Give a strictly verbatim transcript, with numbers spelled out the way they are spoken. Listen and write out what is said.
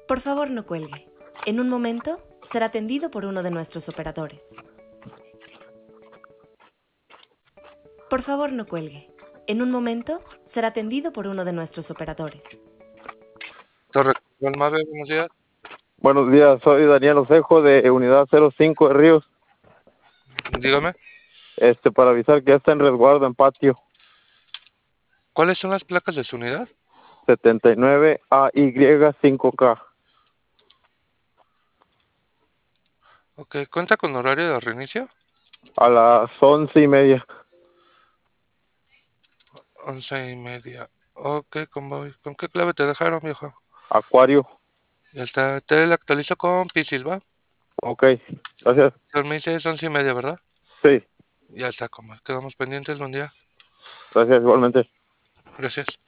Por favor, no cuelgue. En un momento será atendido por uno de nuestros operadores. Por favor, no cuelgue. En un momento será atendido por uno de nuestros operadores. Torre Control Mave, buenos días. Buenos días, soy Daniel Osejo de Unidad cero cinco de Ríos. Dígame, Este, para avisar que ya está en resguardo en patio ¿cuáles son las placas de su unidad? setenta y nueve A Y cinco K. Ok, ¿cuenta con horario de reinicio? A las once y media. Once y media. Ok, convoy. ¿Con qué clave te dejaron, viejo? Acuario. Ya está. Te la actualizo con Pisil, ¿va? Ok, gracias. Me dices once y media, ¿verdad? Sí, Ya está, convoy. Quedamos pendientes, buen día. gracias igualmente. Gracias.